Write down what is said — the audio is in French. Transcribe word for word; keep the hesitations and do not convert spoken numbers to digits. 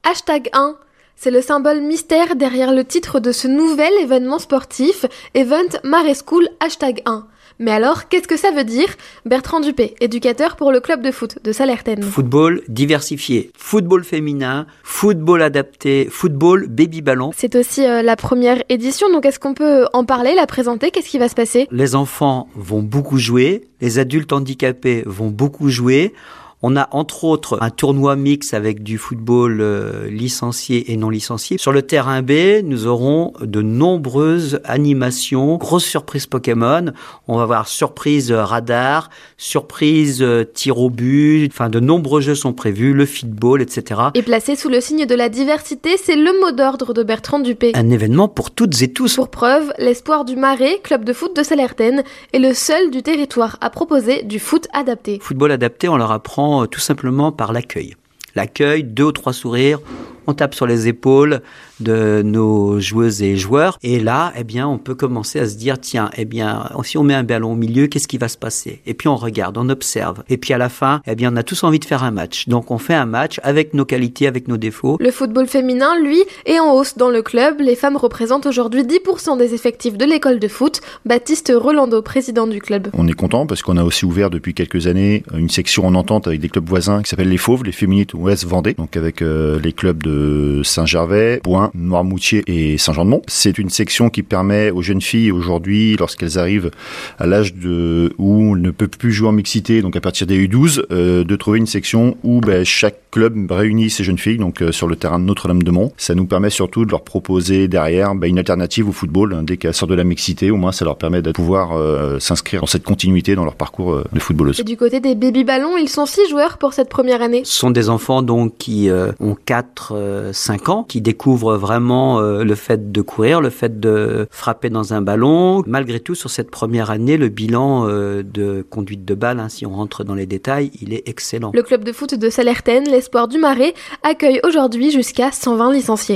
Hashtag un. C'est le symbole mystère derrière le titre de ce nouvel événement sportif, Event Mare School Hashtag un. Mais alors, qu'est-ce que ça veut dire ? Bertrand Dupé, éducateur pour le club de foot de Sallertaine. Football diversifié, football féminin, football adapté, football baby ballon. C'est aussi euh, la première édition, donc est-ce qu'on peut en parler, la présenter ? Qu'est-ce qui va se passer ? Les enfants vont beaucoup jouer, les adultes handicapés vont beaucoup jouer. On a entre autres un tournoi mix avec du football euh, licencié et non licencié. Sur le terrain B, nous aurons de nombreuses animations, grosses surprises Pokémon. On va avoir surprise radar, surprise euh, tir au but. Enfin, de nombreux jeux sont prévus, le football, et cetera. Et placé sous le signe de la diversité, c'est le mot d'ordre de Bertrand Dupé. Un événement pour toutes et tous. Pour preuve, l'Espoir du Marais, club de foot de Sallertaine, est le seul du territoire à proposer du foot adapté. Football adapté, on leur apprend tout simplement par l'accueil. L'accueil, deux ou trois sourires, on tape sur les épaules de nos joueuses et joueurs. Et là, eh bien, on peut commencer à se dire, tiens, eh bien, si on met un ballon au milieu, qu'est-ce qui va se passer ? Et puis on regarde, on observe. Et puis à la fin, eh bien, on a tous envie de faire un match. Donc on fait un match avec nos qualités, avec nos défauts. Le football féminin, lui, est en hausse dans le club. Les femmes représentent aujourd'hui dix pour cent des effectifs de l'école de foot. Baptiste Rolando, président du club. On est content parce qu'on a aussi ouvert depuis quelques années une section en entente avec des clubs voisins qui s'appelle les Fauves, les Féminines Ouest Vendée. Donc avec euh, les clubs de Saint-Gervais, Boin, Noirmoutier et Saint-Jean-de-Mont. C'est une section qui permet aux jeunes filles aujourd'hui, lorsqu'elles arrivent à l'âge de, où on ne peut plus jouer en mixité, donc à partir des U douze, euh, de trouver une section où ben, chaque club réunit ces jeunes filles donc euh, sur le terrain de Notre-Dame-de-Mont. Ça nous permet surtout de leur proposer derrière ben, une alternative au football. Hein, dès qu'elles sortent de la mixité, au moins ça leur permet de pouvoir euh, s'inscrire dans cette continuité dans leur parcours euh, de footballeuse. Et du côté des baby ballons, ils sont six joueurs pour cette première année. Ce sont des enfants donc qui euh, ont quatre cinq ans, qui découvrent vraiment euh, le fait de courir, le fait de frapper dans un ballon. Malgré tout, sur cette première année, le bilan euh, de conduite de balle, hein, si on rentre dans les détails, il est excellent. Le club de foot de Sallertaine, l'Espoir du Marais, accueille aujourd'hui jusqu'à cent vingt licenciés.